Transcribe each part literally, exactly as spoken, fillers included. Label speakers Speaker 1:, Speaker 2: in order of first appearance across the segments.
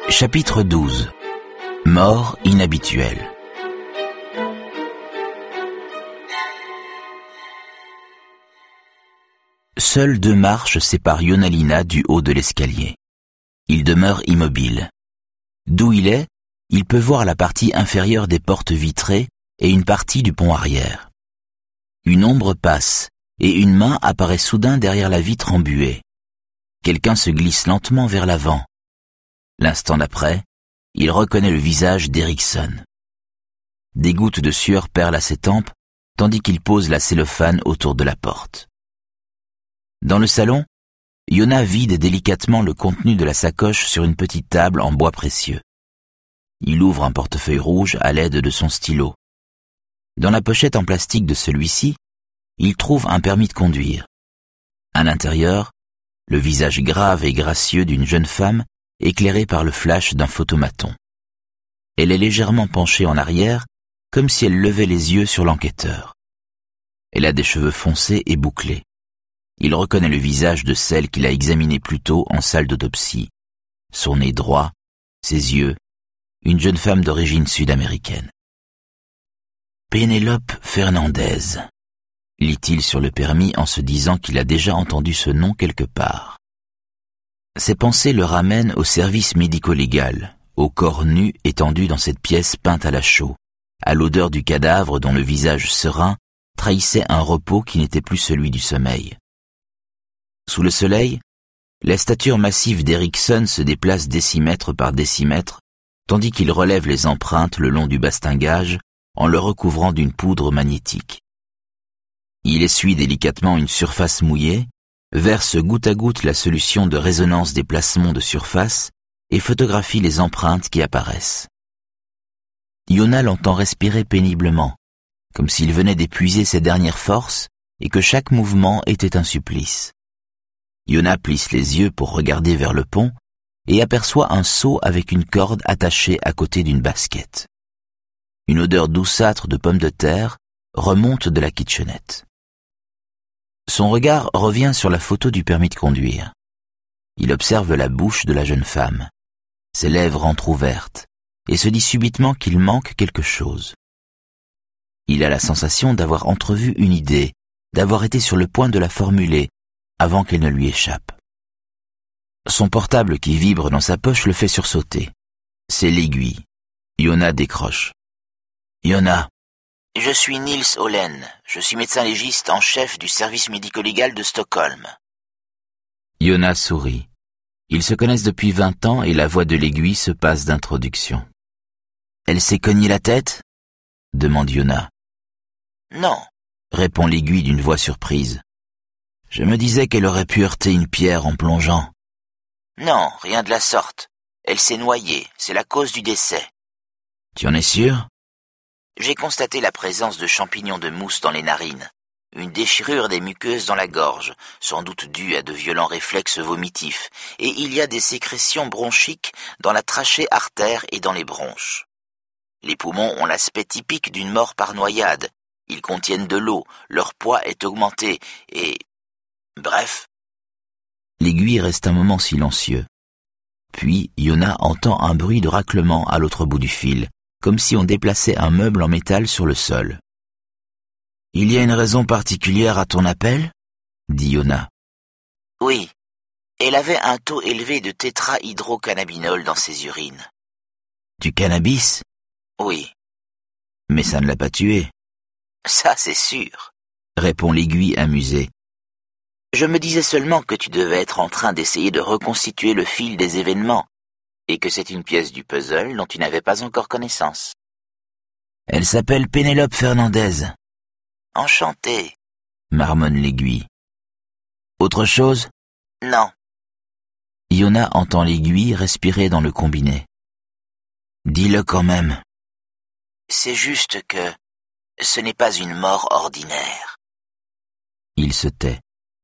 Speaker 1: Chapitre douze. Mort inhabituelle. Seules deux marches séparent Yonah du haut de l'escalier. Il demeure immobile. D'où il est, il peut voir la partie inférieure des portes vitrées et une partie du pont arrière. Une ombre passe, et une main apparaît soudain derrière la vitre embuée. Quelqu'un se glisse lentement vers l'avant. L'instant d'après, il reconnaît le visage d'Erickson. Des gouttes de sueur perlent à ses tempes, tandis qu'il pose la cellophane autour de la porte. Dans le salon, Yonah vide délicatement le contenu de la sacoche sur une petite table en bois précieux. Il ouvre un portefeuille rouge à l'aide de son stylo. Dans la pochette en plastique de celui-ci, il trouve un permis de conduire. À l'intérieur, le visage grave et gracieux d'une jeune femme éclairée par le flash d'un photomaton. Elle est légèrement penchée en arrière, comme si elle levait les yeux sur l'enquêteur. Elle a des cheveux foncés et bouclés. Il reconnaît le visage de celle qu'il a examinée plus tôt en salle d'autopsie. Son nez droit, ses yeux, une jeune femme d'origine sud-américaine. Pénélope Fernandez, lit-il sur le permis en se disant qu'il a déjà entendu ce nom quelque part. Ses pensées le ramènent au service médico-légal, au corps nu étendu dans cette pièce peinte à la chaux, à l'odeur du cadavre dont le visage serein trahissait un repos qui n'était plus celui du sommeil. Sous le soleil, la stature massive d'Erickson se déplace décimètre par décimètre, tandis qu'il relève les empreintes le long du bastingage en le recouvrant d'une poudre magnétique. Il essuie délicatement une surface mouillée, verse goutte à goutte la solution de résonance des placements de surface et photographie les empreintes qui apparaissent. Yonah l'entend respirer péniblement, comme s'il venait d'épuiser ses dernières forces et que chaque mouvement était un supplice. Yonah plisse les yeux pour regarder vers le pont et aperçoit un seau avec une corde attachée à côté d'une basket. Une odeur douceâtre de pommes de terre remonte de la kitchenette. Son regard revient sur la photo du permis de conduire. Il observe la bouche de la jeune femme, ses lèvres entr'ouvertes, et se dit subitement qu'il manque quelque chose. Il a la sensation d'avoir entrevu une idée, d'avoir été sur le point de la formuler, avant qu'elle ne lui échappe. Son portable qui vibre dans sa poche le fait sursauter. C'est l'aiguille. Yonah décroche. Yonah.
Speaker 2: Je suis Nils Hollen. Je suis médecin légiste en chef du service médico-légal de Stockholm.
Speaker 1: Yonah sourit. Ils se connaissent depuis vingt ans et la voix de l'aiguille se passe d'introduction.
Speaker 2: Elle s'est cognée la tête ?
Speaker 1: Demande Yonah.
Speaker 2: Non,
Speaker 1: répond l'aiguille d'une voix surprise. Je me disais qu'elle aurait pu heurter une pierre en plongeant.
Speaker 2: Non, rien de la sorte. Elle s'est noyée, c'est la cause du décès.
Speaker 1: Tu en es sûr ?
Speaker 2: J'ai constaté la présence de champignons de mousse dans les narines, une déchirure des muqueuses dans la gorge, sans doute due à de violents réflexes vomitifs, et il y a des sécrétions bronchiques dans la trachée artère et dans les bronches. Les poumons ont l'aspect typique d'une mort par noyade. Ils contiennent de l'eau, leur poids est augmenté, et... Bref.
Speaker 1: L'aiguille reste un moment silencieux. Puis Yonah entend un bruit de raclement à l'autre bout du fil, comme si on déplaçait un meuble en métal sur le sol. « Il y a une raison particulière à ton appel ?» dit Yonah.
Speaker 2: « Oui, elle avait un taux élevé de tétrahydrocannabinol dans ses urines. »«
Speaker 1: Du cannabis ?»«
Speaker 2: Oui. »«
Speaker 1: Mais ça ne l'a pas tué. »«
Speaker 2: Ça, c'est sûr. »
Speaker 1: répond l'aiguille amusée.
Speaker 2: « Je me disais seulement que tu devais être en train d'essayer de reconstituer le fil des événements, et que c'est une pièce du puzzle dont tu n'avais pas encore connaissance. »«
Speaker 1: Elle s'appelle Pénélope Fernandez. »«
Speaker 2: Enchantée. »
Speaker 1: marmonne l'aiguille. « Autre chose ?»«
Speaker 2: Non. »
Speaker 1: Yonah entend l'aiguille respirer dans le combiné. « Dis-le quand même. »«
Speaker 2: C'est juste que ce n'est pas une mort ordinaire. »
Speaker 1: Il se tait.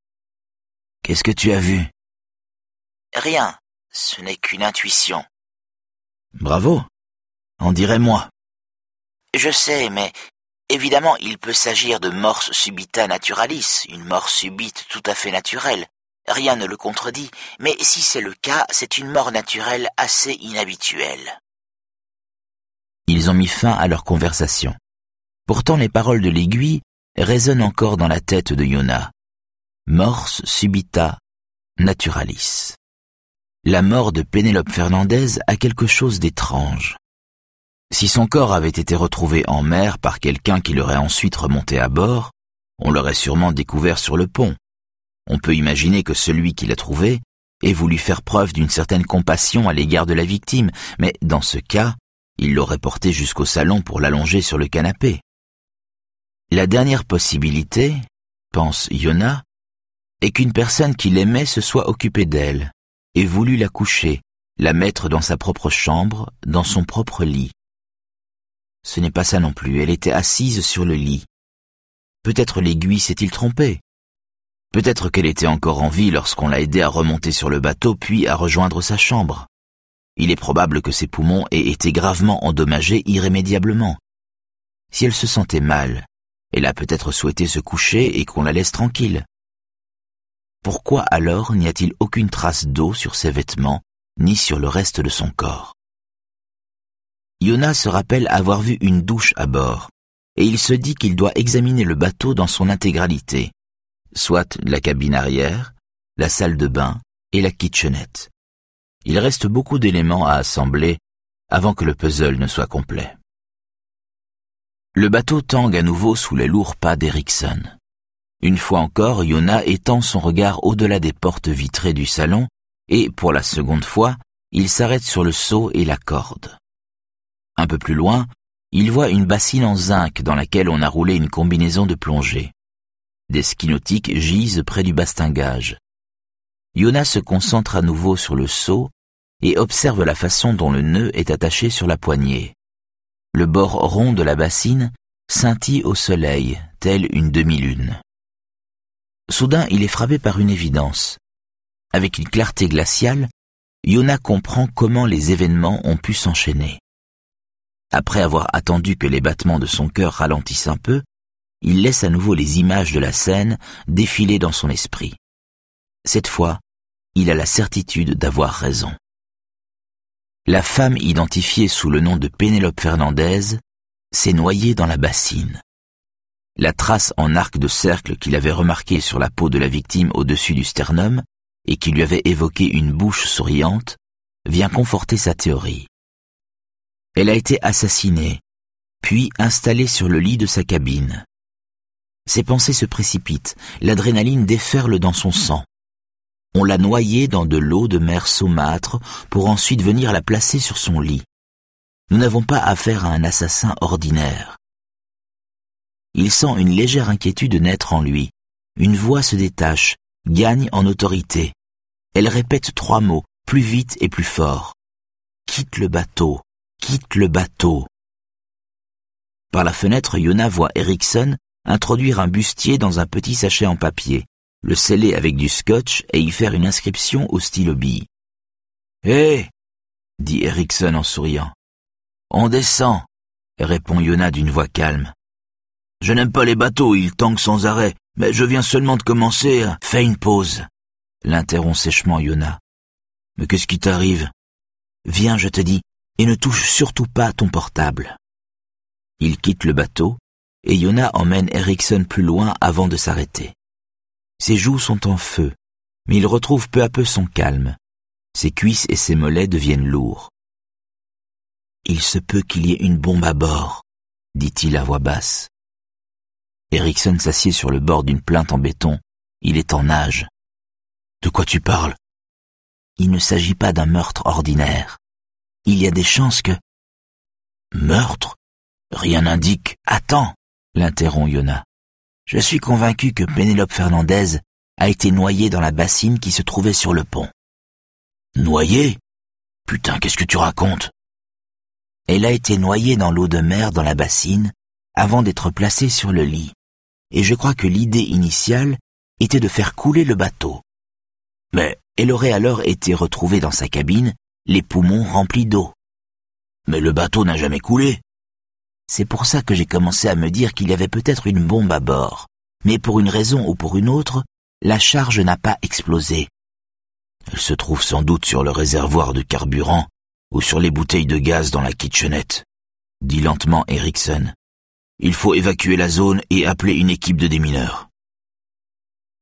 Speaker 1: « Qu'est-ce que tu as vu ?»«
Speaker 2: Rien. Ce n'est qu'une intuition. »«
Speaker 1: Bravo. On dirait moi. »«
Speaker 2: Je sais, mais évidemment, il peut s'agir de mors subita naturalis, une mort subite tout à fait naturelle. Rien ne le contredit, mais si c'est le cas, c'est une mort naturelle assez inhabituelle. »
Speaker 1: Ils ont mis fin à leur conversation. Pourtant les paroles de l'aiguille résonnent encore dans la tête de Yona. Mors subita naturalis. La mort de Pénélope Fernandez a quelque chose d'étrange. Si son corps avait été retrouvé en mer par quelqu'un qui l'aurait ensuite remonté à bord, on l'aurait sûrement découvert sur le pont. On peut imaginer que celui qui l'a trouvé ait voulu faire preuve d'une certaine compassion à l'égard de la victime, mais dans ce cas, il l'aurait porté jusqu'au salon pour l'allonger sur le canapé. La dernière possibilité, pense Yona, est qu'une personne qui l'aimait se soit occupée d'elle et voulu la coucher, la mettre dans sa propre chambre, dans son propre lit. Ce n'est pas ça non plus, elle était assise sur le lit. Peut-être l'aiguille s'est-il trompé. Peut-être qu'elle était encore en vie lorsqu'on l'a aidée à remonter sur le bateau puis à rejoindre sa chambre. Il est probable que ses poumons aient été gravement endommagés irrémédiablement. Si elle se sentait mal, elle a peut-être souhaité se coucher et qu'on la laisse tranquille. Pourquoi alors n'y a-t-il aucune trace d'eau sur ses vêtements, ni sur le reste de son corps? Yona se rappelle avoir vu une douche à bord, et il se dit qu'il doit examiner le bateau dans son intégralité, soit la cabine arrière, la salle de bain et la kitchenette. Il reste beaucoup d'éléments à assembler avant que le puzzle ne soit complet. Le bateau tangue à nouveau sous les lourds pas d'Erickson. Une fois encore, Yona étend son regard au-delà des portes vitrées du salon et, pour la seconde fois, il s'arrête sur le seau et la corde. Un peu plus loin, il voit une bassine en zinc dans laquelle on a roulé une combinaison de plongée. Des skis nautiques gisent près du bastingage. Yona se concentre à nouveau sur le seau et observe la façon dont le nœud est attaché sur la poignée. Le bord rond de la bassine scintille au soleil, telle une demi-lune. Soudain, il est frappé par une évidence. Avec une clarté glaciale, Yona comprend comment les événements ont pu s'enchaîner. Après avoir attendu que les battements de son cœur ralentissent un peu, il laisse à nouveau les images de la scène défiler dans son esprit. Cette fois, il a la certitude d'avoir raison. La femme identifiée sous le nom de Pénélope Fernandez s'est noyée dans la bassine. La trace en arc de cercle qu'il avait remarquée sur la peau de la victime au-dessus du sternum et qui lui avait évoqué une bouche souriante vient conforter sa théorie. Elle a été assassinée, puis installée sur le lit de sa cabine. Ses pensées se précipitent, l'adrénaline déferle dans son sang. On l'a noyée dans de l'eau de mer saumâtre pour ensuite venir la placer sur son lit. Nous n'avons pas affaire à un assassin ordinaire. Il sent une légère inquiétude naître en lui. Une voix se détache, gagne en autorité. Elle répète trois mots, plus vite et plus fort. « Quitte le bateau, quitte le bateau !» Par la fenêtre, Yona voit Erickson introduire un bustier dans un petit sachet en papier, le sceller avec du scotch et y faire une inscription au stylo bille. « Hé !» dit Erickson en souriant. « On descend !» répond Yona d'une voix calme. « Je n'aime pas les bateaux, ils tanguent sans arrêt, mais je viens seulement de commencer à... » « Fais une pause !» l'interrompt sèchement Yona. « Mais qu'est-ce qui t'arrive ?»« Viens, je te dis, et ne touche surtout pas ton portable. » Il quitte le bateau, et Yona emmène Erickson plus loin avant de s'arrêter. Ses joues sont en feu, mais il retrouve peu à peu son calme. Ses cuisses et ses mollets deviennent lourds. « Il se peut qu'il y ait une bombe à bord, » dit-il à voix basse. Erickson s'assied sur le bord d'une plinthe en béton. Il est en nage. « De quoi tu parles ?»« Il ne s'agit pas d'un meurtre ordinaire. Il y a des chances que... »« Meurtre ? Rien n'indique. Attends !» l'interrompt Yona. « Je suis convaincu que Pénélope Fernandez a été noyée dans la bassine qui se trouvait sur le pont. »« Noyée ? Putain, qu'est-ce que tu racontes ?» Elle a été noyée dans l'eau de mer dans la bassine avant d'être placée sur le lit. Et je crois que l'idée initiale était de faire couler le bateau. Mais elle aurait alors été retrouvée dans sa cabine, les poumons remplis d'eau. Mais le bateau n'a jamais coulé. C'est pour ça que j'ai commencé à me dire qu'il y avait peut-être une bombe à bord. Mais pour une raison ou pour une autre, La charge n'a pas explosé. Elle se trouve sans doute sur le réservoir de carburant ou sur les bouteilles de gaz dans la kitchenette, dit lentement Erickson. Il faut évacuer la zone et appeler une équipe de démineurs.